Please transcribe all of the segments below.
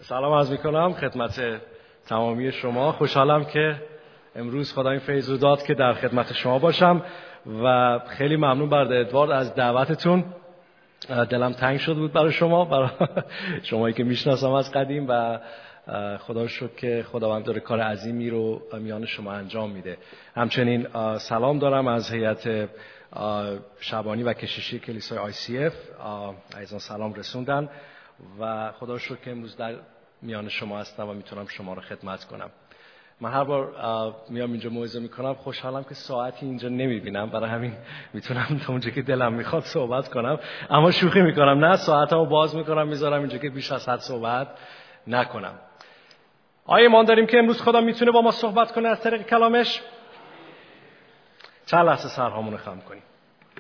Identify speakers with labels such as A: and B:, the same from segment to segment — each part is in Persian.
A: سلام عرض میکنم خدمت تمامی شما. خوشحالم که امروز خدا این فیض رو داد که در خدمت شما باشم و خیلی ممنون برادر ادوارد از دعوتتون. دلم تنگ شده بود برای شما، برای شمایی که میشناسم از قدیم و خدا رو شکر که خداوند داره کار عظیمی رو میان شما انجام میده. همچنین سلام دارم از هیئت شبانی و کشیشی کلیسای ICF. عزیزان سلام رسوندن و خدا رو شکر که امروز در میان شما هستم و میتونم شما رو خدمت کنم. من هر بار میام اینجا موعظه میکنم خوشحالم که ساعتی اینجا نمیبینم، برای همین میتونم تا اونجا که دلم میخواد صحبت کنم، اما شوخی میکنم، نه ساعتمو باز میکنم میذارم اینجا که بیش از حد صحبت نکنم. آیا ایمان داریم که امروز خدا میتونه با ما صحبت کنه از طریق کلامش؟ چند لحظه سرهامون رو خم کنیم.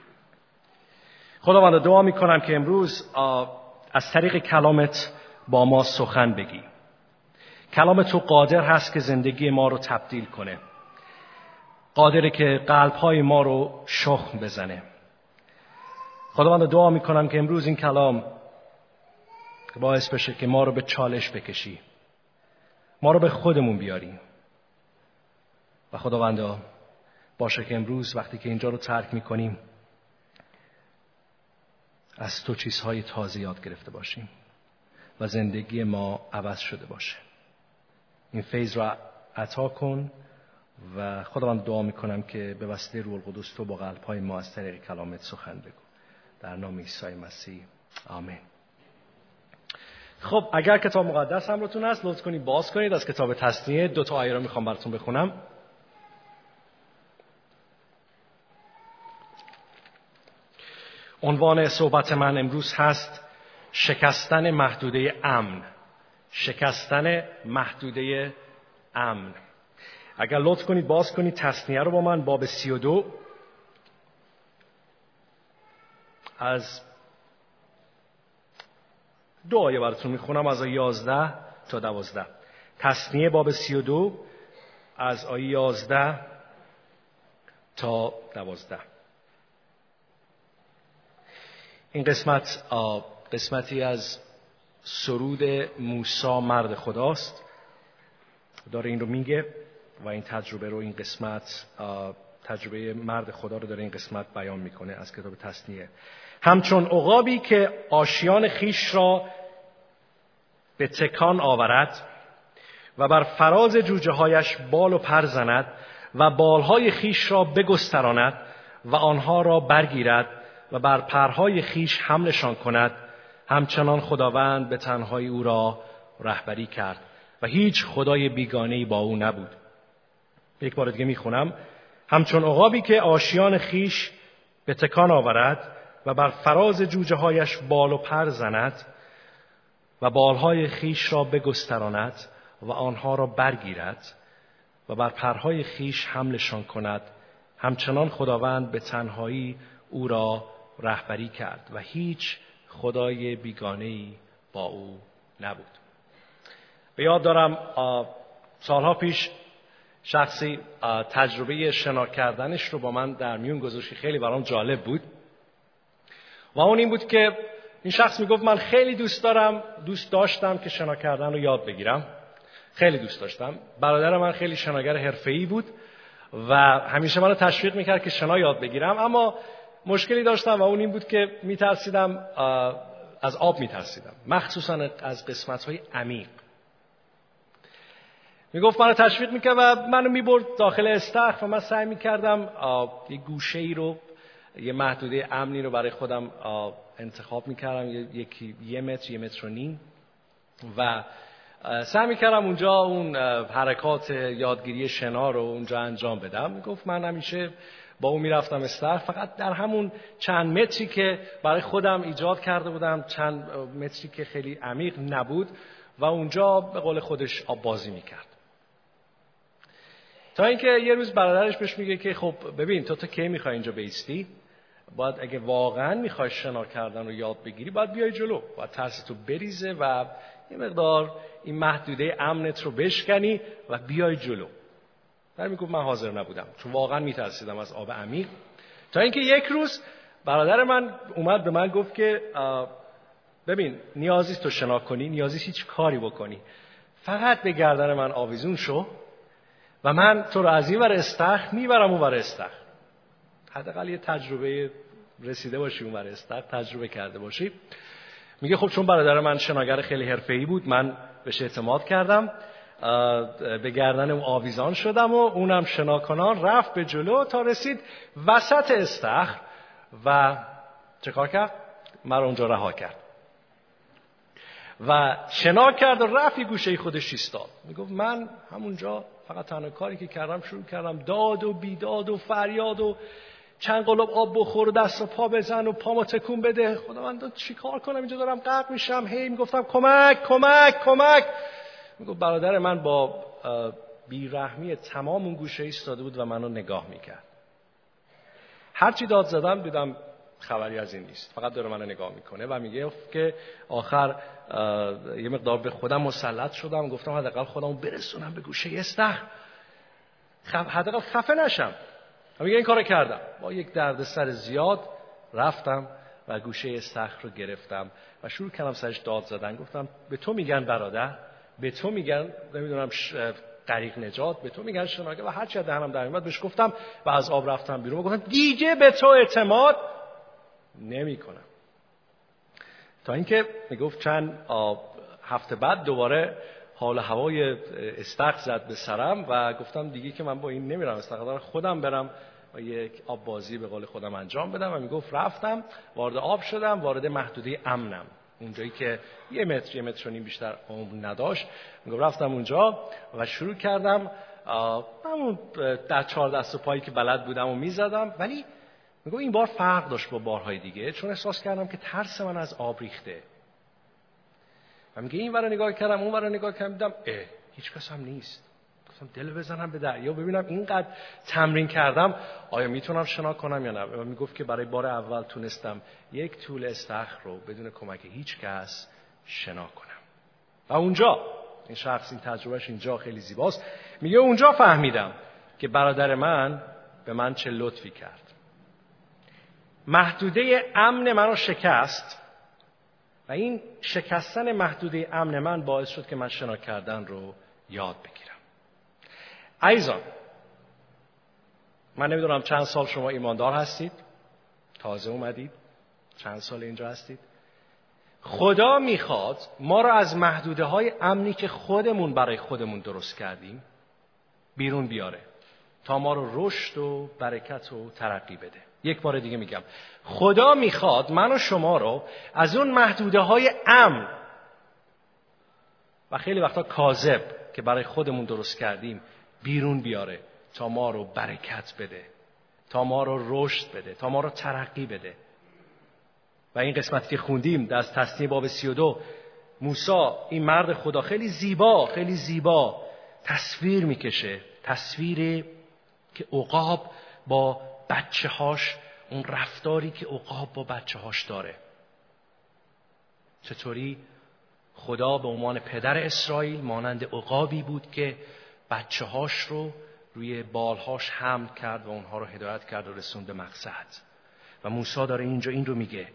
A: خداوند دعا میکنم که امروز از طریق کلامت با ما سخن بگی. کلام تو قادر هست که زندگی ما رو تبدیل کنه، قادره که قلب‌های ما رو شخم بزنه. خداوند دعا میکنم که امروز این کلام باعث بشه که ما رو به چالش بکشی، ما رو به خودمون بیاری و خداوند باشه که امروز وقتی که اینجا رو ترک میکنیم از تو چیزهای تازه یاد گرفته باشیم و زندگی ما عوض شده باشه. این فیض را عطا کن و خداوند دعا میکنم که به واسطه روح القدس تو با قلب‌های ما از طریق کلامت سخن بگو، در نام عیسی مسیح آمین. خب اگر کتاب مقدس همراهتون هست لطف کنید باز کنید از کتاب تثنیه. 2 آیه رو میخوام براتون بخونم. عنوان صحبت من امروز هست شکستن محدوده امن. شکستن محدوده امن. اگر لطف کنید باز کنید تثنیه رو با من، باب 32 از 2 آیه براتون میخونم، از آیه 11 تا 12. تثنیه باب 32 از آیه 11 تا 12. این قسمتی از سرود موسی مرد خداست، داره این رو میگه و این تجربه رو، این قسمت تجربه مرد خدا رو داره این قسمت بیان میکنه از کتاب تثنیه. همچون عقابی که آشیان خیش را به تکان آورد و بر فراز جوجه هایش بال و پر زند و بالهای خیش را بگستراند و آنها را برگیرد و بر پرهای خیش حملشان کند، همچنان خداوند به تنهایی او را رهبری کرد و هیچ خدای بیگانه‌ای با او نبود. یک بار دیگه میخونم. همچون عقابی که آشیان خیش به تکان آورد و بر فراز جوجه هایش بال و پر زند و بالهای خیش را بگستراند و آنها را برگیرد و بر پرهای خیش حملشان کند، همچنان خداوند به تنهایی او را رهبری کرد و هیچ خدای بیگانه‌ای با او نبود. به یاد دارم سالها پیش شخصی تجربه شنا کردنش رو با من در میون گذاشت، خیلی برام جالب بود و اون این بود که این شخص میگفت من خیلی دوست داشتم که شنا کردن رو یاد بگیرم، خیلی دوست داشتم. برادر من خیلی شناگر حرفه‌ای بود و همیشه منو تشویق میکرد که شنا یاد بگیرم، اما مشکلی داشتم و اون این بود که میترسیدم، از آب میترسیدم، مخصوصا از قسمت‌های عمیق. میگفت منو تشویق میکرد و منو میبرد داخل استخر و من سعی میکردم یه گوشه‌ای رو، یه محدوده امنی رو برای خودم انتخاب میکردم، یه متر و نیم و سعی میکردم اونجا اون حرکات یادگیری شنا رو اونجا انجام بدم. میگفت من همیشه با اون میرفتم استخر، فقط در همون چند متری که برای خودم ایجاد کرده بودم، چند متری که خیلی عمیق نبود و اونجا به قول خودش آب بازی میکرد. تا اینکه یه روز برادرش بهش میگه که خب ببین تو تا کی میخوای اینجا بیستی؟ باید اگه واقعا میخوای شنا کردن رو یاد بگیری باید بیای جلو، باید ترستو بریزه و یه مقدار این محدوده امنت رو بشکنی و بیای جلو. من میگم من حاضر نبودم چون واقعا میترسیدم از آب عمیق. تا اینکه یک روز برادر من اومد به من گفت که ببین نیازی تو شنا کنی، نیازی هیچ کاری بکنی، فقط به گردن من آویزون شو و من تو رو از این ور استخر میبرم اون ور استخر. حداقل یه تجربه رسیده باشی اون ور استخر، تجربه کرده باشی. میگه خب چون برادر من شناگر خیلی حرفه‌ای بود، من بهش اعتماد کردم، به گردن اون آویزان شدم و اونم شناکنان رفت به جلو تا رسید وسط استخر و چه کار کرد؟ من اونجا رها کرد و شنا کرد و رفت یه گوشه خودش ایستاد. میگفت من همونجا فقط تنها کاری که کردم شروع کردم داد و بیداد و فریاد و چند قلوب آب بخور و دست و پا بزن و پامو تکون بده. خداوند چی کار کنم اینجا دارم غرق میشم. هی میگفتم کمک کمک کمک. میگفت برادر من با بیرحمی تمام اون گوشه ایستاده بود و منو نگاه میکرد. هرچی داد زدم دیدم خبری از این نیست، فقط داره منو نگاه میکنه و میگه که آخر یه مقدار به خودم مسلط شدم، گفتم حداقل خودمو برسونم به گوشه استخر، حداقل خفه نشم. میگه این کارو کردم، با یک دردسر زیاد رفتم و گوشه استخر رو گرفتم و شروع کردم سرش داد زدن. گفتم به تو میگن برادر، به تو میگن نمیدونم غریق نجات، به تو میگن شناگر و هر چی دهنم در اومد بهش گفتم و از آب رفتم بیرون و گفتم دیگه به تو اعتماد نمیکنم. تا اینکه میگفت چند هفته بعد دوباره حال هوای استخر زد به سرم و گفتم دیگه که من با این نمیرم استخر، خودم برم و یک آب بازی به قول خودم انجام بدم. و میگفت رفتم وارد آب شدم، وارد محدوده امنم، اونجایی که یه متر و نیم بیشتر عمق نداشت. میگفت رفتم اونجا و شروع کردم همون در 4 دست و پایی که بلد بودم و میزدم. ولی میگفت این بار فرق داشت با بارهای دیگه، چون احساس کردم که ترس من از آب ریخته. و میگه این ور نگاه کردم اون ور نگاه کردم دیدم هیچ کس هم نیست. گفتم دل بزنم به دریا ببینم اینقدر تمرین کردم آیا میتونم شنا کنم یا نه. و میگفت که برای بار اول تونستم یک طول استخر رو بدون کمک هیچ کس شنا کنم. و اونجا این شخص این تجربهش اینجا خیلی زیباست. میگه اونجا فهمیدم که برادر من به من چه لطفی کرد. محدوده امن منو شکست و این شکستن محدوده امن من باعث شد که من شنا کردن رو یاد بگیرم. عزیزان، من نمیدونم چند سال شما ایماندار هستید، تازه اومدید، چند سال اینجا هستید. خدا میخواد ما رو از محدوده های امنی که خودمون برای خودمون درست کردیم بیرون بیاره تا ما رو رشد و برکت و ترقی بده. یک بار دیگه میگم، خدا میخواد من و شما رو از اون محدوده های امن و خیلی وقتا کاذب که برای خودمون درست کردیم بیرون بیاره تا ما رو برکت بده، تا ما رو رشد بده، تا ما رو ترقی بده. و این قسمتی که خوندیم از تثنیه باب 32، موسی این مرد خدا خیلی زیبا تصویر میکشه، تصویری که عقاب با بچه هاش، اون رفتاری که عقاب با بچه هاش داره، چطوری خدا به عنوان پدر اسرائیل مانند عقابی بود که بچه هاش رو روی بالهاش حمل کرد و اونها رو هدایت کرد و رسوند به مقصد. و موسی داره اینجا این رو میگه.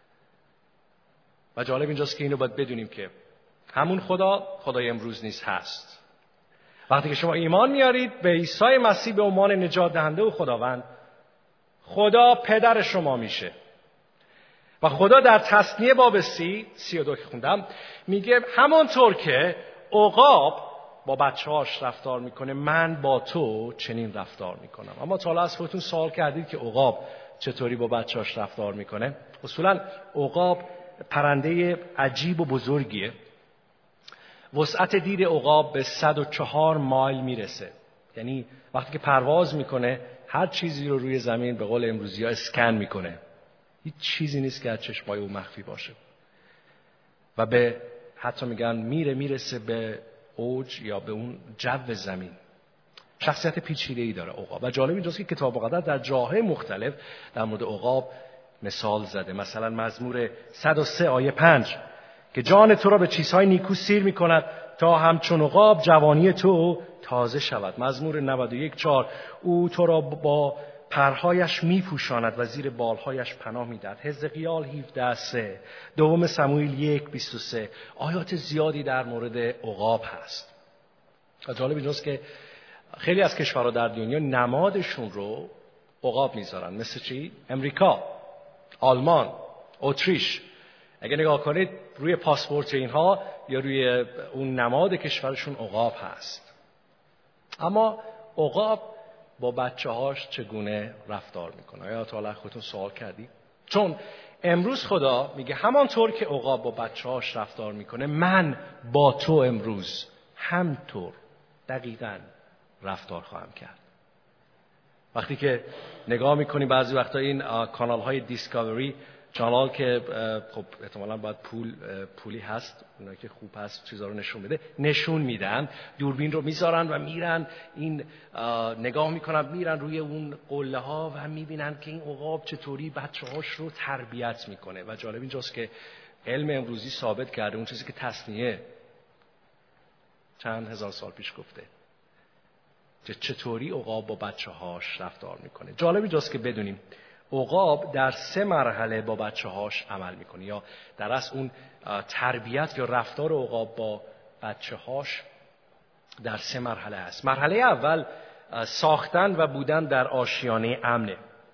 A: و جالب اینجاست که اینو باید بدونیم که همون خدای امروز نیز هست. وقتی که شما ایمان میارید به عیسی مسیح به عنوان نجات دهنده و خداوند، خدا پدر شما میشه. و خدا در تثنیه باب 32 که خوندم میگه همانطور که عقاب با بچه‌هاش رفتار میکنه، من با تو چنین رفتار میکنم. اما تا حالا از خودتون سوال کردید که عقاب چطوری با بچه‌هاش رفتار میکنه؟ اصولا عقاب پرنده عجیب و بزرگیه. وسعت دید عقاب به 104 مایل میرسه. یعنی وقتی که پرواز میکنه هر چیزی رو روی زمین به قول امروزی‌ها اسکن میکنه. هیچ چیزی نیست که از چشمای او مخفی باشه. و به حتی میگن میرسه به اوج یا به اون جو زمین. شخصیت پیچیده‌ای داره عقاب. و جالب اینجاست که کتاب مقدس در جاهای مختلف در مورد عقاب مثال زده. مثلا مزمور 103 آیه 5 که جان تو را به چیزهای نیکو سیر میکند تا همچون عقاب جوانی تو تازه شود. مزمور 91 4 او تو را با پرهایش میپوشاند و زیر بالهایش پناه میدهد. حزقیال 17:3، دوم سموئیل 1:23. آیات زیادی در مورد عقاب هست. جالب اینجاست که خیلی از کشورها در دنیا نمادشون رو عقاب میذارن. مثل چی؟ امریکا، آلمان، اتریش. اگه نگاه کنید روی پاسپورت اینها یا روی اون نماد کشورشون عقاب هست. اما عقاب با بچه‌هاش چگونه رفتار میکنه؟ آیا تا حالا خودتون سوال کردی؟ چون امروز خدا میگه همانطور که عقاب با بچه‌هاش رفتار میکنه، من با تو امروز همطور دقیقاً رفتار خواهم کرد. وقتی که نگاه میکنی بعضی وقتا این کانال های دیسکاوری، کانال که خب احتمالاً باید پولی هست، اونایی که خوب هست چیزا رو نشون بده، نشون میدن، دوربین رو میذارن و میرن این نگاه میکنن، میرن روی اون قله ها و میبینن که این عقاب چطوری بچه‌هاش رو تربیت میکنه. و جالب اینجاست که علم امروزی ثابت کرده اون چیزی که تثنیه چند هزار سال پیش گفته، چطوری عقاب با بچه‌هاش رفتار میکنه. جالب اینجاست که بدونیم عقاب در 3 مرحله با بچه‌هاش عمل میکنه، یا در اصل اون تربیت یا رفتار عقاب با بچه‌هاش در 3 مرحله است. مرحله اول ساختن و بودن در آشیانه امنه.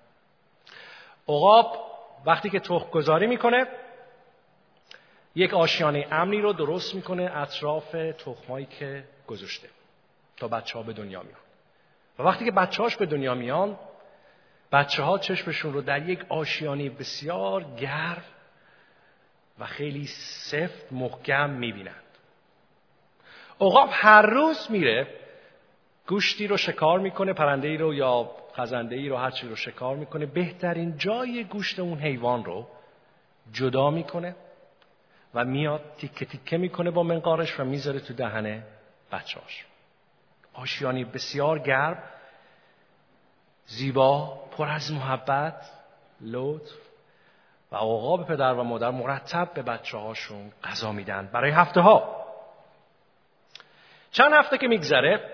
A: عقاب وقتی که تخم گذاری میکنه یک آشیانه امنی رو درست میکنه اطراف تخمایی که گذاشته تا بچه‌ها به دنیا میان. و وقتی که بچه‌هاش به دنیا میان، بچه‌ها چشمشون رو در یک آشیانه بسیار گرم و خیلی سفت محکم میبینند. عقاب هر روز میره گوشتی رو شکار میکنه، پرنده‌ای رو یا خزنده‌ای رو، هر چی رو شکار میکنه، بهترین جای گوشت اون حیوان رو جدا میکنه و میاد تیکه تیکه میکنه با منقارش و میذاره تو دهن بچه‌هاش. آشیانه بسیار گرم، زیبا، پر از محبت، لطف. و عقاب پدر و مادر مرتب به بچه‌هاشون غذا میدن برای هفته‌ها. چند هفته که میگذره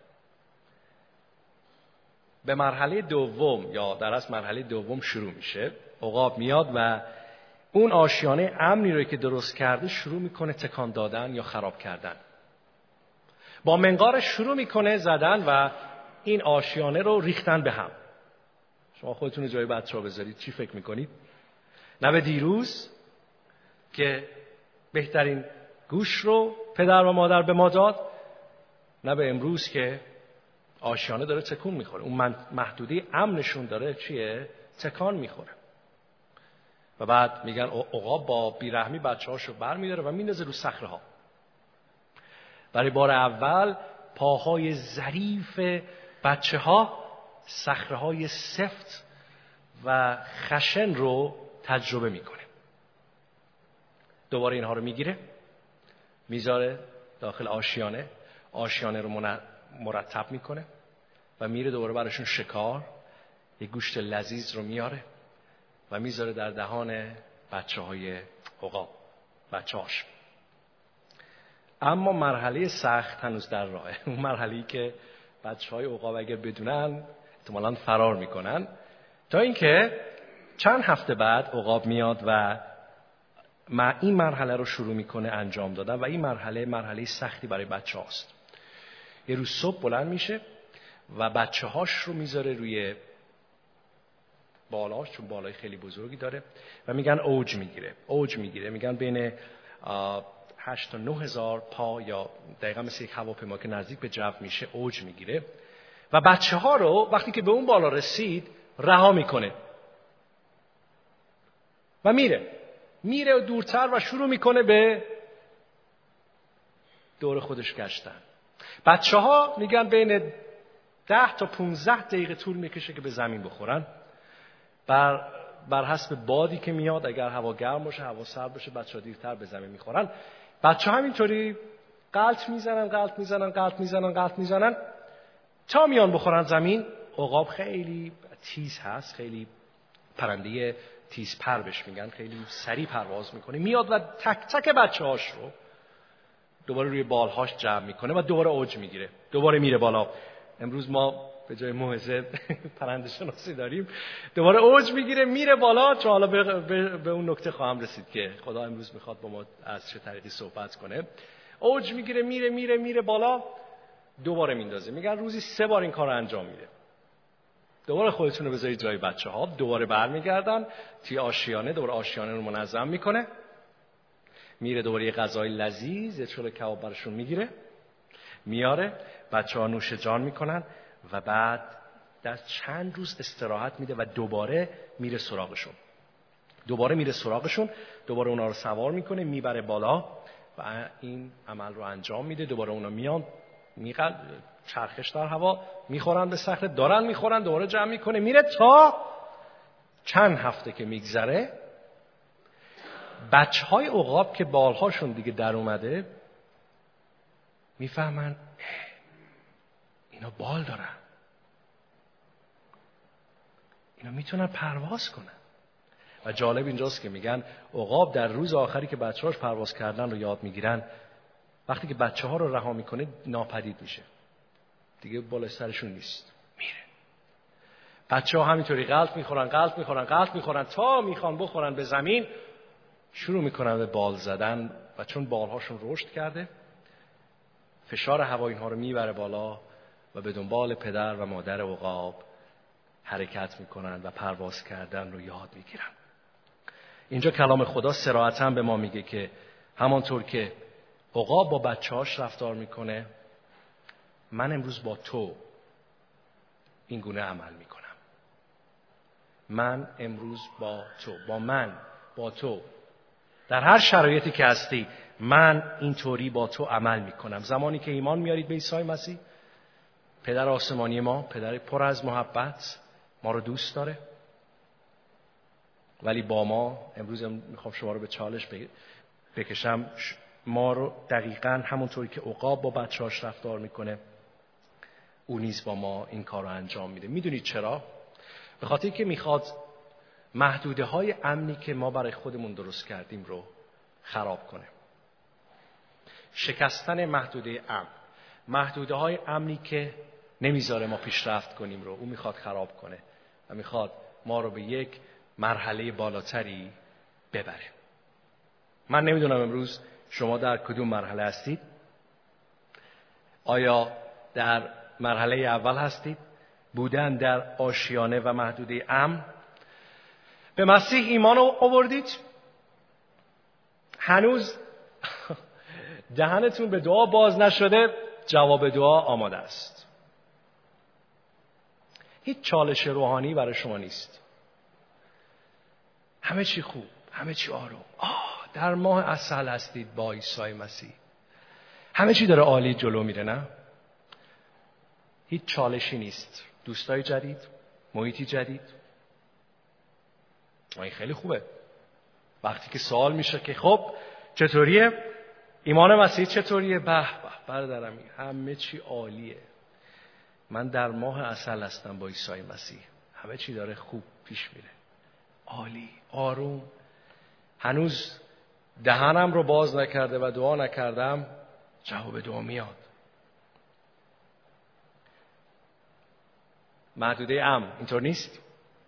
A: به مرحله دوم، یا در اصل مرحله دوم شروع میشه. عقاب میاد و اون آشیانه امنی رو که درست کرده شروع میکنه تکان دادن یا خراب کردن. با منقارش شروع میکنه زدن و این آشیانه رو ریختن به هم. شما خودتون رو جای بچه‌ها بذارید، چی فکر میکنید؟ نه به دیروز که بهترین گوش رو پدر و مادر به ما داد، نه به امروز که آشیانه داره تکون میخوره. اون محدوده امنشون داره چیه؟ تکان میخوره. و بعد میگن عقاب با بیرحمی بچه‌هاشو برمی‌داره و میندازه رو صخره‌ها. برای بار اول پاهای ظریف بچه‌ها صخره‌های سفت و خشن رو تجربه میکنه. دوباره اینها رو میگیره، میذاره داخل آشیانه رو مرتب میکنه و میره دوباره براشون شکار، یک گوشت لذیذ رو میاره و میذاره در دهان بچه‌های عقاب، بچه‌هاش. اما مرحله سخت هنوز در راهه. اون مرحله‌ای که بچه‌های عقاب اگر بدونن احتمالاً فرار میکنن. تا اینکه چند هفته بعد عقاب میاد و این مرحله رو شروع میکنه انجام دادن و این مرحله سختی برای بچه‌هاست. یه روز صبح بلند میشه و بچه‌هاش رو میذاره روی بالاش، چون بالای خیلی بزرگی داره و میگن اوج میگیره. میگن بین 8 تا 9 هزار پا، یا دقیقا مثل یک هواپیما که نزدیک به جو میشه اوج میگیره و بچه‌ها رو وقتی که به اون بالا رسید رها میکنه و میره دورتر و شروع میکنه به دور خودش گشتن. بچه‌ها میگن بین 10 تا 15 دقیقه طول میکشه که به زمین بخورن. بر حسب بادی که میاد، اگر هوا گرم باشه، هوا سرد باشه، بچه‌ها دیرتر به زمین میخورن. بچه‌ها همینطوری غلط میزنن تا میان بخورن زمین. عقاب خیلی تیز هست، خیلی پرنده تیز پر بهش میگن، خیلی سریع پرواز میکنه. میاد و تک تک بچه‌هاش رو دوباره روی بالهاش جمع میکنه و دوباره اوج میگیره، دوباره میره بالا. امروز ما به جای موعظه پرنده شناسی داریم، دوباره اوج میگیره میره بالا. چون حالا به اون نکته خواهم رسید که خدا امروز میخواد با ما از چه طریقی صحبت کنه. اوج میگیره میره بالا، دوباره میندازه. میگن روزی 3 بار این کار رو انجام میده. دوباره خودتون رو بذارید جای بچه‌ها، دوباره برمیگردن توی آشیانه، دوباره آشیانه رو منظم میکنه، میره دوباره یه غذای لذیذ، یه چلو کباب براشون میگیره میاره، بچه‌ها نوش جان میکنن و بعد در چند روز استراحت میده و دوباره میره سراغشون. دوباره اونا رو سوار میکنه میبره بالا و این عمل رو انجام میده. دوباره اونا میان چرخش در هوا، میخورن به صخره، دارن میخورن، دوباره جمع میکنه میره. تا چند هفته که میگذره، بچهای عقاب که بالهاشون دیگه در اومده میفهمن اینا بال دارن، اینا میتونن پرواز کنن. و جالب اینجاست که میگن عقاب در روز آخری که بچه‌هاش پرواز کردن رو یاد میگیرن، وقتی که بچه‌ها رو رها میکنه ناپدید میشه، دیگه بالای سرشون نیست، میره. بچه‌ها همینطوری غلط میخورن تا میخوان بخورن به زمین، شروع میکنن به بال زدن و چون بالهاشون رشد کرده، فشار هوا اینها رو میبره بالا و به دنبال پدر و مادر عقاب حرکت میکنن و پرواز کردن رو یاد میگیرن. اینجا کلام خدا صراحتاً به ما میگه که همانطور که عقاب با بچه‌هاش رفتار میکنه، من امروز با تو این گونه عمل میکنم. من امروز با تو در هر شرایطی که هستی، من اینطوری با تو عمل میکنم. زمانی که ایمان میارید به عیسی مسیح، پدر آسمانی ما، پدر پر از محبت، ما رو دوست داره، ولی با ما امروز میخوام شما رو به چالش بکشم. ما رو دقیقاً همونطوری که عقاب با بچه‌هاش رفتار میکنه، او نیز با ما این کار رو انجام میده. میدونید چرا؟ به خاطر که میخواد محدوده های امنی که ما برای خودمون درست کردیم رو خراب کنه. شکستن محدوده های امنی که نمیذاره ما پیشرفت کنیم رو او میخواد خراب کنه و میخواد ما رو به یک مرحله بالاتری ببره. من نمیدونم امروز شما در کدوم مرحله هستید. آیا در مرحله اول هستید؟ بودن در آشیانه و محدوده امن؟ به مسیح ایمان آوردید؟ هنوز دهنتون به دعا باز نشده، جواب دعا آماده است. هیچ چالش روحانی برای شما نیست. همه چی خوب، همه چی آروم. در ماه عسل هستید با عیسی مسیح. همه چی داره عالی جلو میره، نه؟ هیچ چالشی نیست. دوستای جدید، محیطی جدید. این خیلی خوبه. وقتی که سوال میشه که خب چطوریه؟ ایمان مسیح چطوریه؟ به برادرم همه چی عالیه. من در ماه عسل هستم با عیسی مسیح. همه چی داره خوب پیش میره. عالی، آروم. هنوز دهنم رو باز نکرده و دعا نکردم، جواب دعا میاد. محدوده امن اینطور نیست؟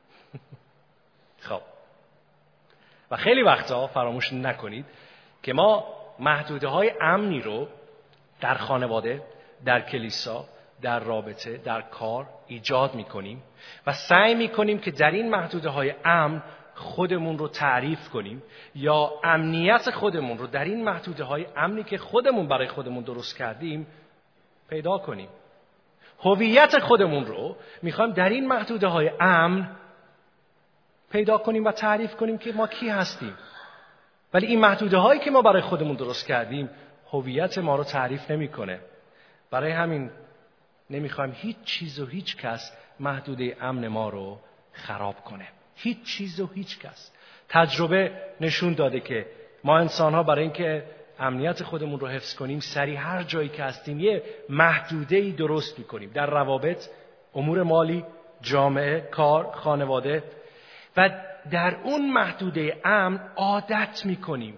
A: خب، و خیلی وقتا فراموش نکنید که ما محدوده های امنی رو در خانواده، در کلیسا، در رابطه، در کار ایجاد میکنیم و سعی میکنیم که در این محدوده های امن خودمون رو تعریف کنیم یا امنیت خودمون رو در این محدوده های امنی که خودمون برای خودمون درست کردیم پیدا کنیم. هویت خودمون رو میخوایم در این محدوده های امن پیدا کنیم و تعریف کنیم که ما کی هستیم. ولی این محدوده هایی که ما برای خودمون درست کردیم هویت ما رو تعریف نمیکنه. برای همین نمیخوایم هیچ چیز و هیچ کس محدوده امن ما رو خراب کنه. هیچ چیز و هیچ کس. تجربه نشون داده که ما انسان ها برای اینکه امنیت خودمون رو حفظ کنیم سریع هر جایی که هستیم یه محدوده‌ای درست میکنیم، در روابط، امور مالی، جامعه، کار، خانواده، و در اون محدوده امن عادت میکنیم.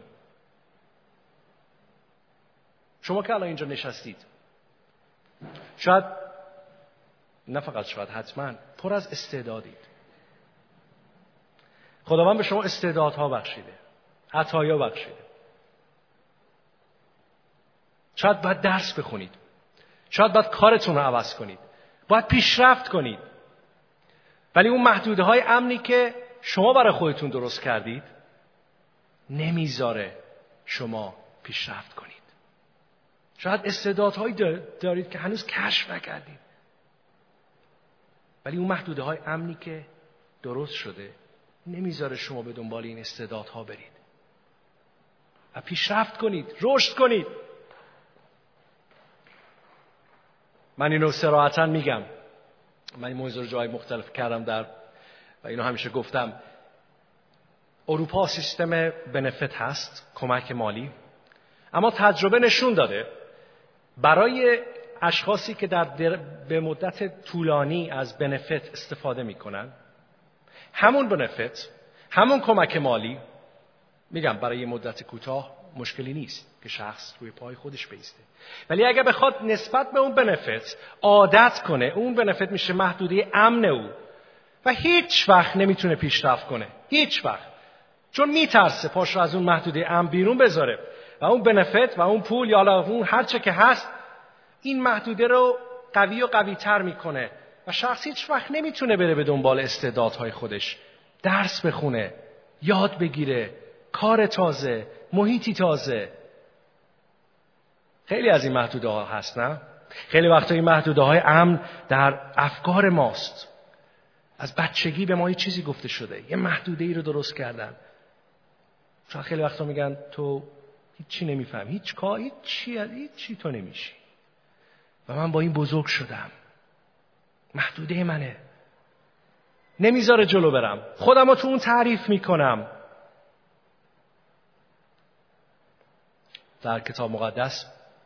A: شما که الان اینجا نشستید، شاید نه فقط شاید، حتما پر از استعدادید. خداوند به شما استعدادها بخشیده، عطایا بخشیده. شاید باید درس بخونید، شاید باید کارتون رو عوض کنید، باید پیشرفت کنید، ولی اون محدوده های امنی که شما برای خودتون درست کردید نمیذاره شما پیشرفت کنید. شاید استعدادهایی دارید که هنوز کشف نکردید، ولی اون محدوده های امنی که درست شده نمیذاره شما به دنبال این استعدادها برید و پیشرفت کنید، رشد کنید. من اینو صراحتاً میگم، من این موضوع رو جای مختلف کردم و اینو همیشه گفتم. اروپا سیستم بنفیت هست، کمک مالی، اما تجربه نشون داده برای اشخاصی که به مدت طولانی از بنفیت استفاده میکنن، همون بنفیت، همون کمک مالی، میگم برای یه مدت کوتاه مشکلی نیست که شخص روی پای خودش بیسته، ولی اگه بخواد نسبت به اون بنفیت عادت کنه، اون بنفیت میشه محدوده امن او و هیچ وقت نمیتونه پیشرفت کنه، هیچ وقت، چون میترسه پاش رو از اون محدوده امن بیرون بذاره و اون بنفیت و اون پول یا اون هر چه که هست این محدوده رو قوی و قوی تر میکنه و شخص هیچ وقت نمیتونه بره به دنبال استعدادهای خودش، درس بخونه، یاد بگیره، کار تازه، محیطی تازه. خیلی از این محدوده ها هست، نه؟ خیلی وقتا این محدوده های امن در افکار ماست. از بچگی به ما یه چیزی گفته شده، یه محدوده ای رو درست کردن. چون خیلی وقتا میگن تو هیچی نمیفهم، هیچی تو نمیشی. و من با این بزرگ شدم، محدوده منه، نمیذاره جلو برم، خودم رو تو اون تعریف میکنم. در کتاب مقدس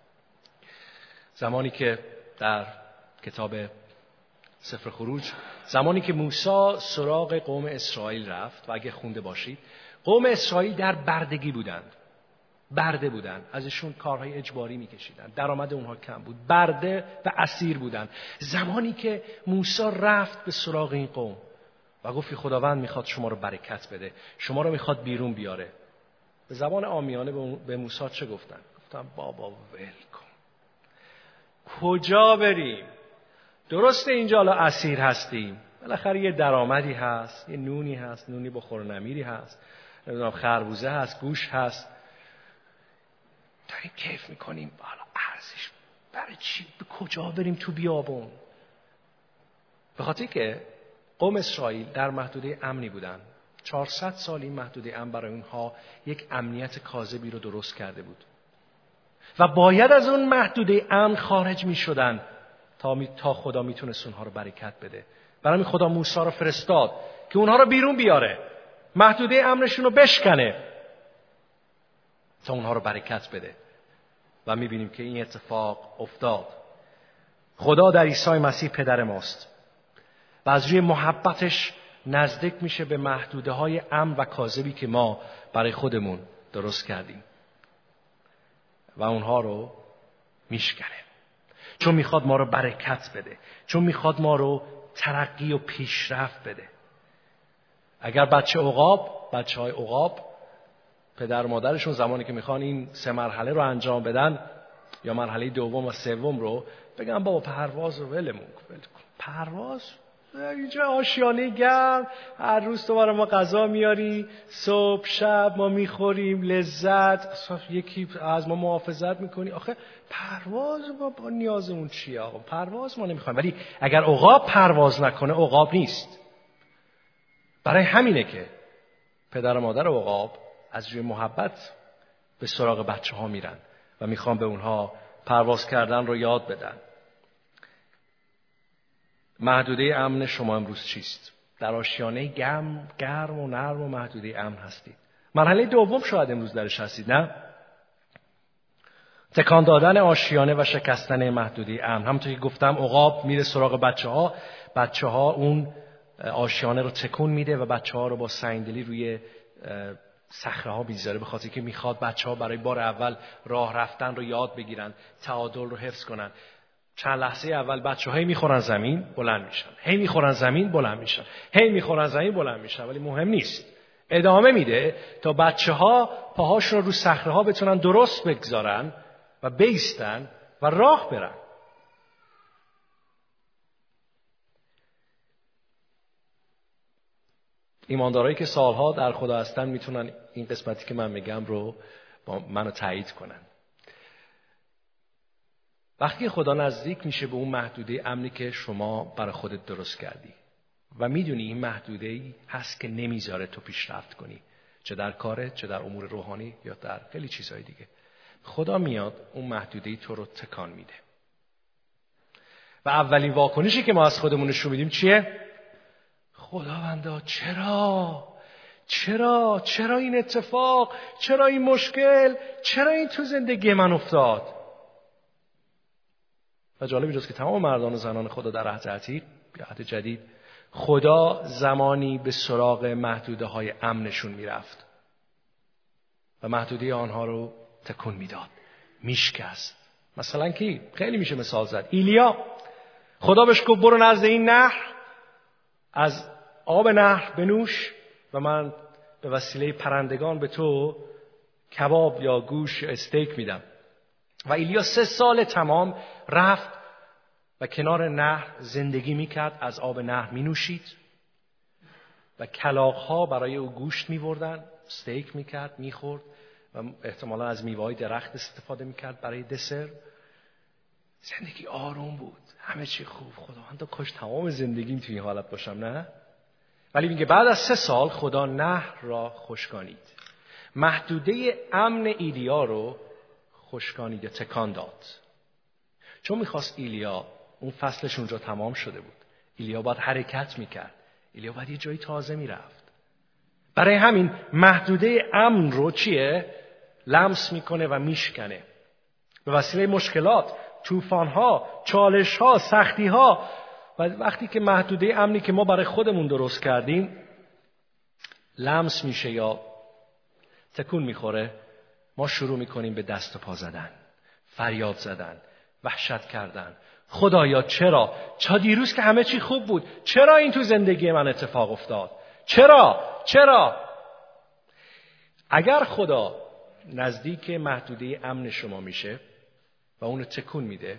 A: زمانی که در کتاب سفر خروج، زمانی که موسی سراغ قوم اسرائیل رفت و اگه خونده باشید، قوم اسرائیل در بردگی بودند، برده بودند، ازشون کارهای اجباری میکشیدن، درآمد اونها کم بود، برده و اسیر بودند. زمانی که موسی رفت به سراغ این قوم و گفت خداوند میخواد شما رو برکت بده، شما رو میخواد بیرون بیاره، به زبان عامیانه به موسی چه گفتن؟ گفتن بابا ول کن، کجا بریم؟ درسته اینجا الان اسیر هستیم، بالاخره یه درآمدی هست، یه نونی هست، نونی بخور نمیری هست، نمیدونم خربوزه هست، گوش هست، داریم کیف میکنیم، حالا ارزش برای چی؟ به کجا بریم تو بیابون؟ به خاطر که قوم اسرائیل در محدوده امنی بودن. 400 سال این محدوده امن برای اونها یک امنیت کاذبی رو درست کرده بود و باید از اون محدوده امن خارج می شدن تا خدا میتونست اونها رو برکت بده. برای همین خدا موسی رو فرستاد که اونها رو بیرون بیاره، محدوده امنشون رو بشکنه تا اونها رو برکت بده. و میبینیم که این اتفاق افتاد. خدا در عیسی مسیح پدر ماست و از روی محبتش نزدیک میشه به محدوده های امن و کاذبی که ما برای خودمون درست کردیم و اونها رو میشکنه، چون میخواد ما رو برکت بده، چون میخواد ما رو ترقی و پیشرفت بده. اگر بچه های عقاب پدر و مادرشون زمانی که میخوان این 3 مرحله رو انجام بدن یا مرحله دوم و سوم رو، بگن بابا پرواز رو ولمون کن، پرواز اینجا آشیانه گرم، هر روز تو برای ما غذا میاری، صبح شب ما میخوریم، لذت، یکی از ما محافظت میکنی. آخه پرواز با نیازمون چیه آقا؟ پرواز ما نمیخوایم. ولی اگر عقاب پرواز نکنه عقاب نیست. برای همینه که پدر و مادر عقاب از روی محبت به سراغ بچه ها میرن و میخوان به اونها پرواز کردن رو یاد بدن. محدوده امن شما امروز چیست؟ در آشیانه گرم و نرم و محدوده امن هستید. مرحله دوم شاید امروز درش هستید، نه؟ تکان دادن آشیانه و شکستن محدوده امن. همونطور که گفتم عقاب میره سراغ بچه ها اون آشیانه رو تکون میده و بچه ها رو با سنگدلی روی صخره ها میذاره، به خاطر که میخواد بچه ها برای بار اول راه رفتن رو یاد بگیرن، تعادل رو حفظ کنن. چند لحظه اول بچه‌ها میخورن زمین بلند میشن، هی میخورن زمین بلند میشن، هی میخورن زمین بلند میشن، ولی مهم نیست. ادامه میده تا بچه‌ها پاهاشون رو صخره‌ها بتونن درست بگذارن و بیستن و راه برن. ایماندارایی که سالها در خدا هستن میتونن این قسمتی که من میگم رو با منو تایید کنن. وقتی خدا نزدیک میشه به اون محدوده امنی که شما برای خودت درست کردی و میدونی این محدوده‌ای هست که نمیذاره تو پیشرفت کنی، چه در کارت، چه در امور روحانی یا در خیلی چیزهای دیگه، خدا میاد اون محدوده‌ای تو رو تکان میده. و اولین واکنشی که ما از خودمون نشون میدیم چیه؟ خداوندا چرا این اتفاق، چرا این مشکل، چرا این تو زندگی من افتاد؟ و جالب اینجاست که تمام مردان و زنان خدا در عهد عتیق یا عهد جدید، خدا زمانی به سراغ محدوده های امنشون میرفت و محدوده آنها رو تکون میداد، میشکست. مثلا کی؟ خیلی میشه مثال زد. ایلیا، خدا بهش گفت برو نزد این نهر، از آب نهر بنوش و من به وسیله پرندگان به تو کباب یا گوش یا استیک میدم. و ایلیا 3 سال تمام رفت و کنار نهر زندگی میکرد، از آب نهر مینوشید و کلاغ‌ها برای او گوشت میبردن، استیک میکرد، میخورد و احتمالا از میوه‌های درخت استفاده میکرد برای دسر. زندگی آروم بود، همه چی خوب. خداوند کاش تمام زندگیم توی این حالت باشم، نه؟ ولی میگه بعد از 3 سال خدا نهر را خشکانید. محدوده امن ایلیا رو خشکانید یا تکان داد، چون میخواست ایلیا، اون فصلش اونجا تمام شده بود، ایلیا باید حرکت میکرد، ایلیا باید یه جایی تازه میرفت. برای همین محدوده امن رو چیه؟ لمس میکنه و میشکنه به وسیله مشکلات، طوفان‌ها، چالش‌ها، سختی‌ها. و وقتی که محدوده امنی که ما برای خودمون درست کردیم لمس میشه یا تکون میخوره، ما شروع میکنیم به دست و پا زدن، فریاد زدن، وحشت کردن. خدایا چرا دیروز که همه چی خوب بود، چرا این تو زندگی من اتفاق افتاد؟ چرا؟ اگر خدا نزدیک محدوده امن شما میشه و اونو تکون میده،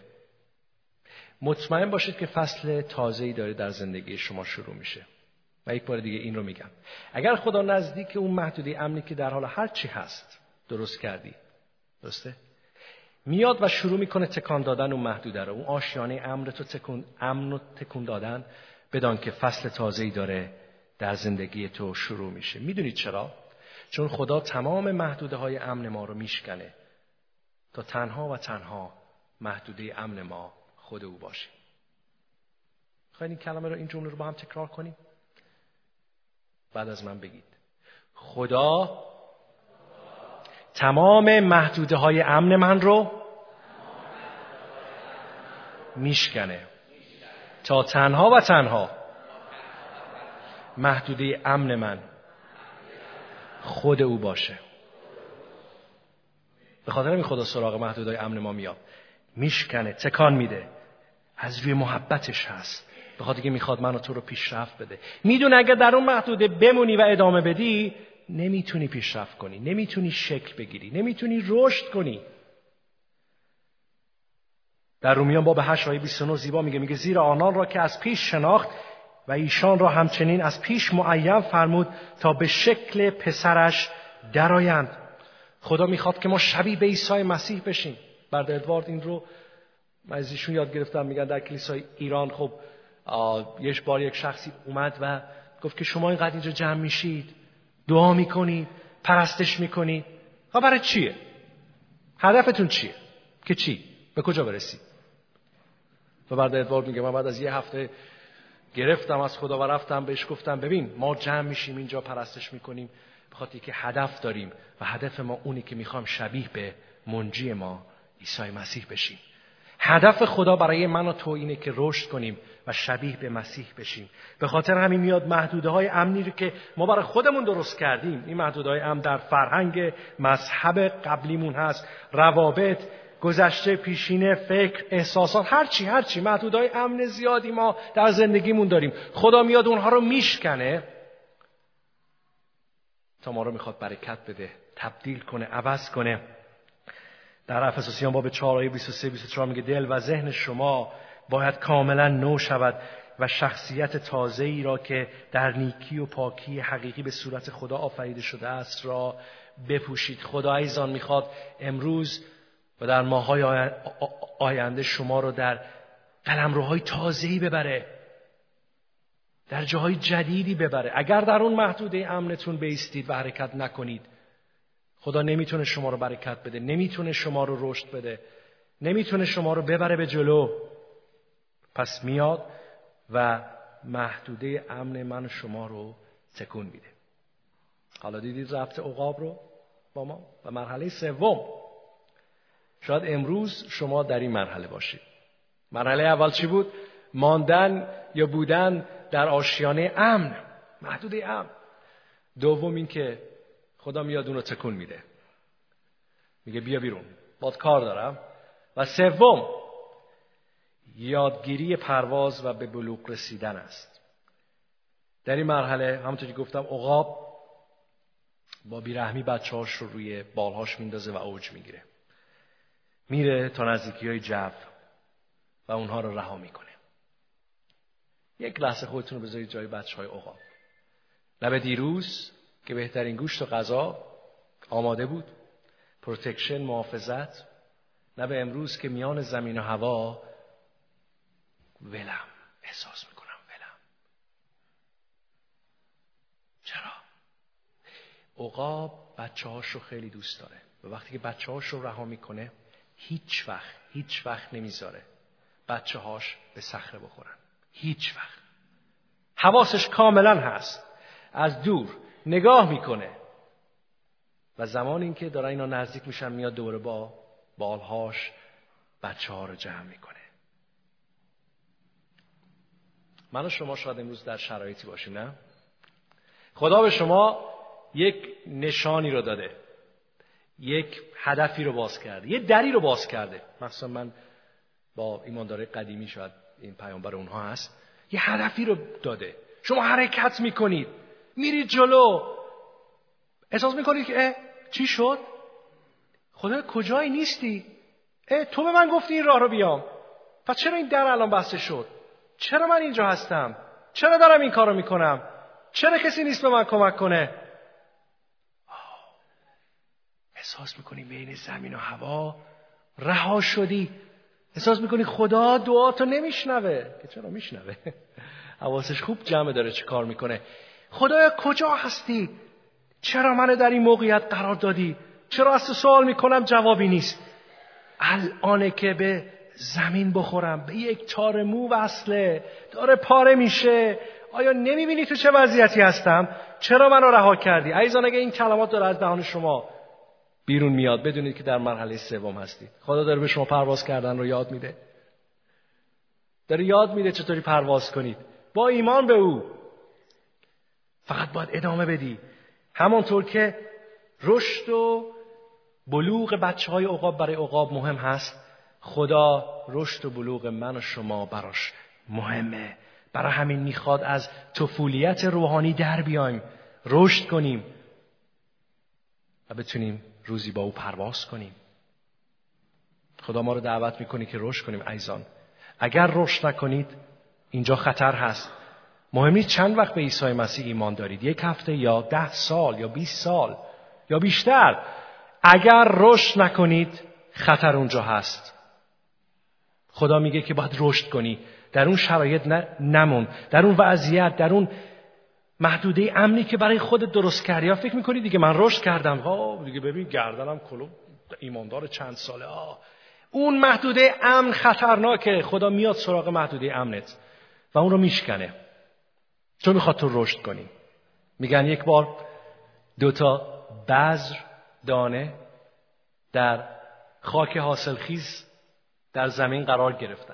A: مطمئن باشید که فصل تازه‌ای داره در زندگی شما شروع میشه. و یک بار دیگه این رو میگم، اگر خدا نزدیک اون محدوده امنی که در حال هر چی هست درست کردی، درسته؟ میاد و شروع میکنه تکان دادن اون محدوده رو، اون آشیانه امن رو تکون دادن، بدان که فصل تازه‌ای داره در زندگی تو شروع میشه. میدونید چرا؟ چون خدا تمام محدوده های امن ما رو میشکنه تا تنها و تنها محدوده امن ما خود او باشه. خواهید این کلمه رو، این جمله رو با هم تکرار کنیم؟ بعد از من بگید. خدا تمام محدوده های امن من رو میشکنه تا تنها و تنها محدوده امن من خود او باشه. به خاطر این خدا سراغ محدودهای امن ما میاد، میشکنه، تکان میده، از روی محبتش هست، به خاطر که میخواد من و تو رو پیشرفت بده. میدونه اگر در اون محدوده بمونی و ادامه بدی نمیتونی پیشرفت کنی، نمیتونی شکل بگیری، نمیتونی رشد کنی. در رومیان باب 8 آیه 29 زیبا میگه زیرا آنان را که از پیش شناخت و ایشان را همچنین از پیش معین فرمود تا به شکل پسرش درآیند. خدا میخواد که ما شبیه به عیسی مسیح بشیم. برادر ادوارد این رو من از ایشون یاد گرفتم. میگن در کلیسای ایران خب یک شخصی اومد و گفت که شما اینقدر اینجا جمع میشید، دعا میکنید، پرستش میکنید، برای چیه؟ هدفتون چیه؟ که چی؟ به کجا برسید؟ و برادر ادوارد میگه من بعد از 1 هفته گرفتم از خدا و رفتم بهش گفتم ببین ما جمع میشیم اینجا پرستش میکنیم به خاطر که هدف داریم و هدف ما اونی که میخوام شبیه به منجی ما عیسی مسیح بشیم. هدف خدا برای من و تو اینه که رشد کنیم و شبیه به مسیح بشیم. به خاطر همین میاد محدوده های امنی رو که ما برای خودمون درست کردیم، این محدوده های امن در فرهنگ مذهب قبلیمون هست، روابط، گذشته، پیشینه، فکر، احساسات، هرچی محدودهای امن زیادی ما در زندگیمون داریم. خدا میاد اونها رو میشکنه تا ما رو میخواد برکت بده، تبدیل کنه، عوض کنه. در افسوسیان باب 4 آیه 23-24 میگه دل و ذهن شما باید کاملا نو شود و شخصیت تازه‌ای را که در نیکی و پاکی حقیقی به صورت خدا آفریده شده است را بپوشید. خدا عزیزان میخواد امروز و در ماه‌های آینده شما رو در قلمروهای تازه‌ای ببره، در جاهای جدیدی ببره. اگر در اون محدوده امنتون بایستید و حرکت نکنید، خدا نمیتونه شما رو برکت بده، نمیتونه شما رو رشد بده، نمیتونه شما رو ببره به جلو. پس میاد و محدوده امن من و شما رو تکون میده. حالا دیدید ربط عقاب رو با ما؟ و مرحله سوم، شاید امروز شما در این مرحله باشید. مرحله اول چی بود؟ ماندن یا بودن در آشیانه امن، محدوده امن. دوم این که خدا میاد اون رو تکون میده، میگه بیا بیرون، باید کار دارم. و سوم، یادگیری پرواز و به بلوغ رسیدن است. در این مرحله همونطور که گفتم عقاب با بیرحمی بچه‌هاش رو روی بالهاش میندازه و اوج میگیره، میره تا نزدیکی‌های جو و اونها رو رها میکنه. یک لحظه خودتون رو بذارید جای بچه‌های عقاب. لب دیروز که بهترین گوشت و غذا آماده بود، پروتکشن، محافظت، نه به امروز که میان زمین و هوا ولم احساس میکنم. ولم. چرا؟ عقاب بچه‌هاش رو خیلی دوست داره و وقتی که بچه‌هاش رو رها میکنه هیچ وقت نمیذاره بچه‌هاش به صخره بخورن. هیچ وقت. حواسش کاملا هست، از دور نگاه میکنه و زمان این که داره اینا نزدیک میشن میاد دوباره با بالهاش بچه‌ها رو جمع میکنه. من و شما شاید امروز در شرایطی باشیم، نه؟ خدا به شما یک نشانی رو داده، یک هدفی رو باز کرده، یه دری رو باز کرده. مثلا من با ایماندارای قدیمی، شاید این پیامبر اونها هست، یه هدفی رو داده. شما حرکت میکنید، میرید جلو، احساس میکنید که چی شد؟ خدا کجایی نیستی؟ تو به من گفتی این راه رو بیام، پس چرا این در الان بسته شد؟ چرا من اینجا هستم؟ چرا دارم این کارو میکنم؟ چرا کسی نیست به من کمک کنه؟ احساس میکنی بین زمین و هوا رها شدی. احساس میکنی خدا دعاتو نمیشنوه، که چرا میشنوه؟ حواسش خوب جمع داره چه کار میکنه. خدایا کجا هستی؟ چرا منو در این موقعیت قرار دادی؟ چرا از تو سوال میکنم جوابی نیست؟ الانه که به زمین بخورم، به یک تار مو وصله، داره پاره میشه. آیا نمیبینی تو چه وضعیتی هستم؟ چرا منو رها کردی؟ عزیزان اگه این کلمات داره از دهان شما بیرون میاد، بدونید که در مرحله سوم هستید. خدا داره به شما پرواز کردن رو یاد میده. داره یاد میده چطوری پرواز کنید با ایمان به او. فقط باید ادامه بدی. همانطور که رشد و بلوغ بچه‌های عقاب برای عقاب مهم هست، خدا رشد و بلوغ من و شما براش مهمه. برای همین میخواد از طفولیت روحانی در بیایم، رشد کنیم و بتونیم روزی با او پرواز کنیم. خدا ما رو دعوت میکنه که رشد کنیم. عزیزان اگر رشد نکنید اینجا خطر هست. مهم نیست چند وقت به عیسی مسیح ایمان دارید، 1 هفته یا 10 سال یا 20 سال یا بیشتر، اگر رشد نکنید خطر اونجا هست. خدا میگه که باید رشد کنی، در اون شرایط نمون، در اون وضعیت، در اون محدوده امنی که برای خودت درست کردی. یا فکر میکنی دیگه من رشد کردم، دیگه ببین گردنم کلوب، ایماندار چند ساله. اون محدوده امن خطرناکه. خدا میاد سراغ محدوده امنت و اون رو میشکنه، چون میخواد تو رشد کنی. میگن یک بار 2 بذر دانه در خاک حاصلخیز در زمین قرار گرفتن.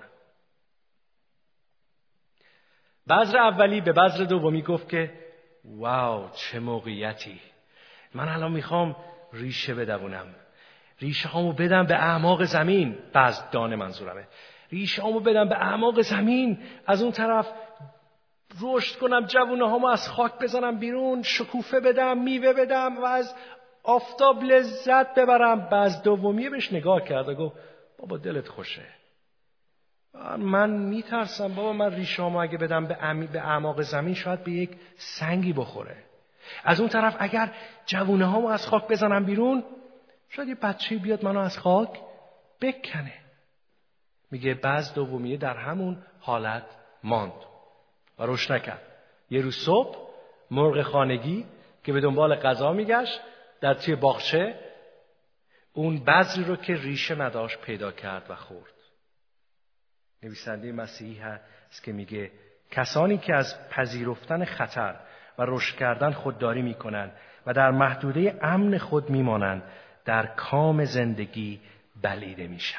A: بذر اولی به بذر دومی گفت که واو چه موقعیتی، من الان میخوام ریشه بدوونم. ریشه هامو بدم به اعماق زمین، بذردانه منظورمه، ریشه هامو بدم به اعماق زمین، از اون طرف رشد کنم، جوونه هامو از خاک بزنم بیرون، شکوفه بدم، میوه بدم و از آفتاب لذت ببرم. بعد دومیه بهش نگاه کرد و گفت بابا دلت خوشه، من میترسم بابا، من ریشه‌هامو اگه بدم به اعماق زمین شاید به یک سنگی بخوره. از اون طرف اگر جوونه هامو از خاک بزنم بیرون شاید یه بچه‌ای بیاد منو از خاک بکنه. میگه بعض دومیه در همون حالت ماند و رشد نکرد. یه روز صبح مرغ خانگی که به دنبال غذا میگشت در توی باغچه اون بذری رو که ریشه نداشت پیدا کرد و خورد. نویسنده مسیحی هست که میگه کسانی که از پذیرفتن خطر و رشد کردن خودداری میکنن و در محدوده امن خود میمانند در کام زندگی بلیده میشن.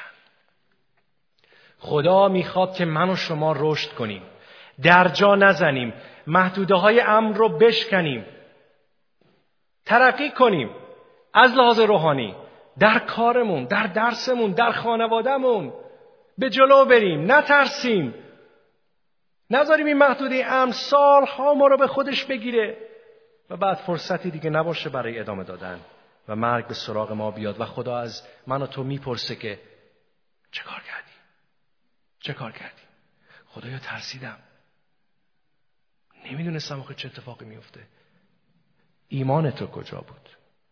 A: خدا میخواد که من و شما رشد کنیم، در جا نزنیم، محدوده های امن رو بشکنیم، ترقی کنیم از لحاظ روحانی، در کارمون، در درسمون، در خانوادهمون به جلو بریم، نترسیم، نذاریم این محدوده امن سالها ما رو به خودش بگیره و بعد فرصتی دیگه نباشه برای ادامه دادن و مرگ به سراغ ما بیاد و خدا از من و تو میپرسه که چه کار کردی؟ چه کار کردی؟ خدایا ترسیدم، نمیدونستم آخه چه اتفاقی میفته. ایمان تو کجا بود؟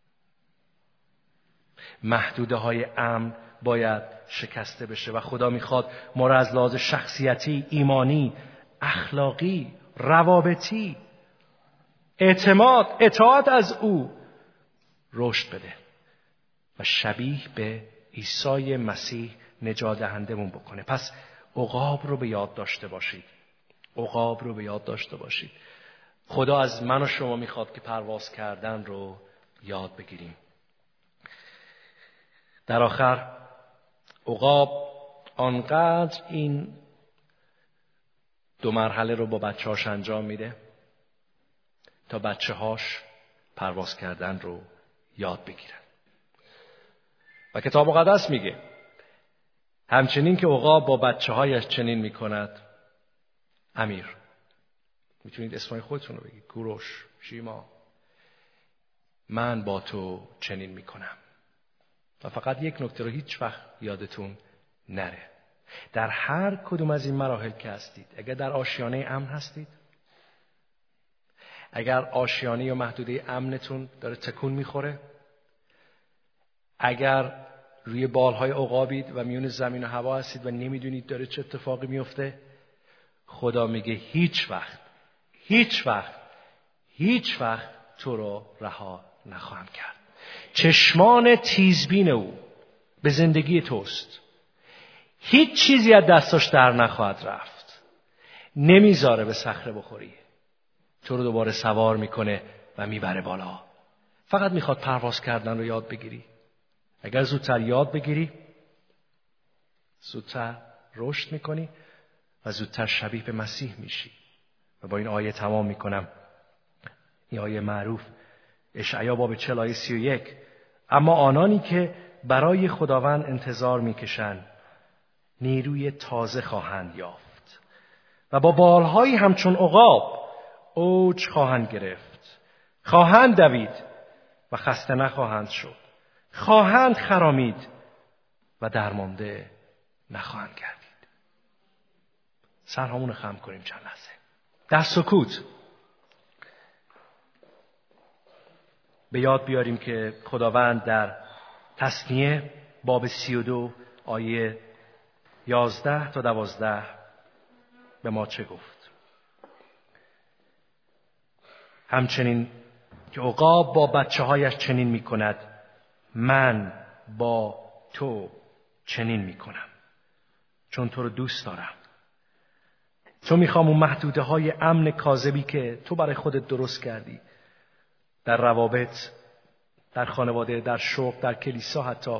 A: محدوده های امن باید شکسته بشه و خدا میخواد ما را از لحاظ شخصیتی، ایمانی، اخلاقی، روابطی، اعتماد، اطاعت از او رشد بده و شبیه به عیسی مسیح نجات دهندمون بکنه. پس عقاب رو به یاد داشته باشید. عقاب رو به یاد داشته باشید. خدا از من و شما میخواد که پرواز کردن رو یاد بگیریم. در آخر عقاب آنقدر این دو مرحله رو با بچه‌هاش انجام میده تا بچه‌هاش پرواز کردن رو یاد بگیرن. و کتاب مقدس میگه همچنین که عقاب با بچه‌هایش چنین میکند. امیر، میتونید اسمای خودتون رو بگید، کوروش، شیما، من با تو چنین میکنم. و فقط یک نکته رو هیچ وقت یادتون نره، در هر کدوم از این مراحل که هستید، اگر در آشیانه امن هستید، اگر آشیانه یا محدوده امنتون داره تکون میخوره، اگر روی بالهای عقابید و میون زمین و هوا هستید و نمیدونید داره چه اتفاقی میفته، خدا میگه هیچ وقت تو رو رها نخواهم کرد. چشمان تیزبین او به زندگی توست، هیچ چیزی از دستاش در نخواهد رفت، نمیذاره به صخره بخوری، تو رو دوباره سوار میکنه و میبره بالا. فقط میخواد پرواز کردن رو یاد بگیری. اگر زودتر یاد بگیری، زودتر رشد میکنی و زودتر شبیه به مسیح میشی. و با این آیه تمام میکنم. این آیه معروف اشعیا باب 40 آیه 31. اما آنانی که برای خداوند انتظار میکشند نیروی تازه خواهند یافت و با بالهایی همچون عقاب اوج خواهند گرفت، خواهند دوید و خسته نخواهند شد، خواهند خرامید و درمانده نخواهند گردید. سرهامون رو خم کنیم چند لحظه در سکوت. به یاد بیاریم که خداوند در تثنیه باب 32 آیه 11 تا 12 به ما چه گفت. همچنین که عقاب با بچه‌هایش چنین می‌کند، من با تو چنین می‌کنم، چون تو رو دوست دارم. چون می‌خوام اون محدوده‌های امن کاذبی که تو برای خودت درست کردی در روابط، در خانواده، در شغل، در کلیسا حتی،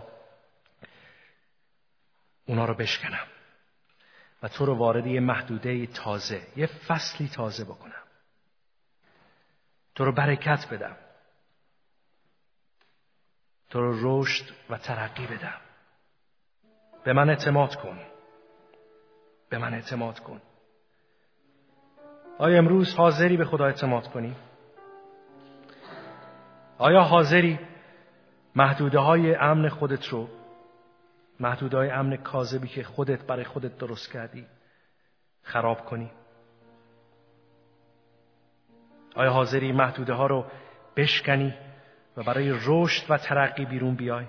A: اونا رو بشکنم و تو رو وارد یه محدوده تازه، یه فصلی تازه بکنم، تو رو برکت بدم، تو رو رشد و ترقی بدم. به من اعتماد کن. به من اعتماد کن. آیا امروز حاضری به خدا اعتماد کنی؟ آیا حاضری محدوده‌های امن خودت رو، محدوده‌های امن کاذبی که خودت برای خودت درست کردی، خراب کنی؟ آیا حاضری محدوده‌ها رو بشکنی و برای رشد و ترقی بیرون بیای؟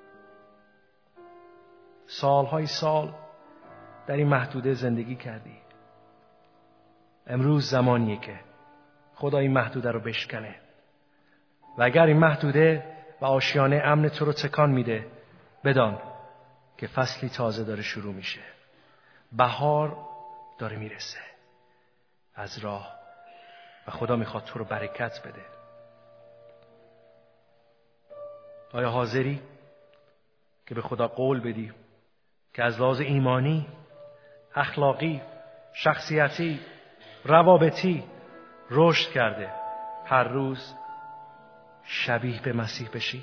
A: سالهای سال در این محدوده زندگی کردی. امروز زمانیه که خدا این محدوده رو بشکنه و اگر این محدوده و آشیانه امن تو رو تکان میده، بدان که فصلی تازه داره شروع میشه. بهار داره میرسه از راه و خدا میخواد تو رو برکت بده. آیا حاضری که به خدا قول بدی که از لحاظ ایمانی، اخلاقی، شخصیتی، روابطی رشد کرده هر روز شبیه به مسیح بشی؟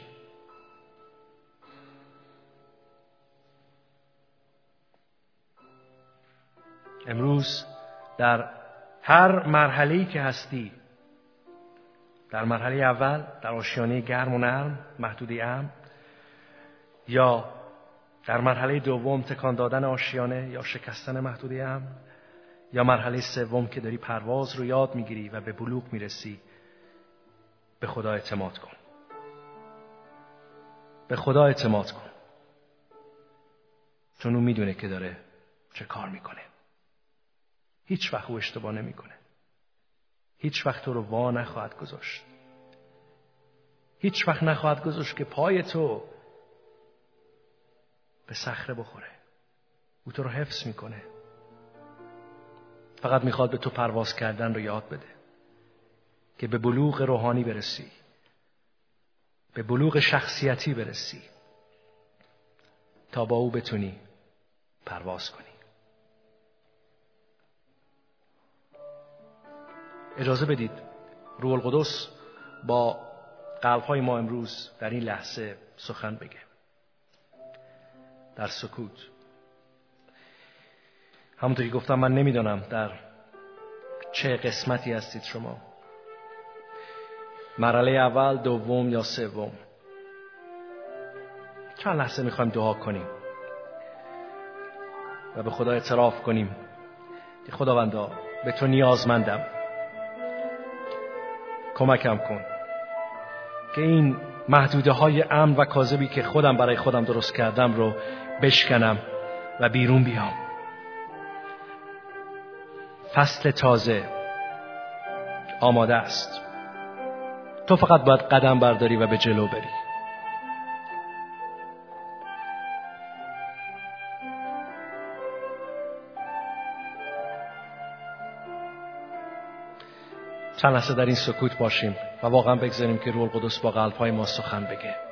A: امروز در هر مرحله‌ای که هستی، در مرحله اول در آشیانه گرم و نرم، محدوده امن، یا در مرحله دوم تکان دادن آشیانه یا شکستن محدوده امن، یا مرحله سوم که داری پرواز رو یاد میگیری و به بلوغ میرسی، به خدا اعتماد کن. به خدا اعتماد کن، چون اون میدونه که داره چه کار میکنه. هیچ وقت او اشتباه نمیکنه. هیچ وقت تو رو وا نخواهد گذاشت. هیچ وقت نخواهد گذاشت که پای تو به صخره بخوره. او تو رو حفظ میکنه. فقط میخواد به تو پرواز کردن رو یاد بده که به بلوغ روحانی برسی، به بلوغ شخصیتی برسی، تا با او بتونی پرواز کنی. اجازه بدید روح القدس با قلب‌های ما امروز در این لحظه سخن بگه. در سکوت. همونطور که گفتم من نمیدونم در چه قسمتی هستید شما، مرحله اول، دوم یا سوم. چند لحظه میخوایم دعا کنیم و به خدا اعتراف کنیم که خداوندا به تو نیازمندم. کمکم کن که این محدوده های امن و کاذبی که خودم برای خودم درست کردم رو بشکنم و بیرون بیام. فصل تازه آماده است. تو فقط باید قدم برداری و به جلو بری. چند لحظه در این سکوت باشیم و واقعا بگذاریم که روح القدس با قلب‌های ما سخن بگه.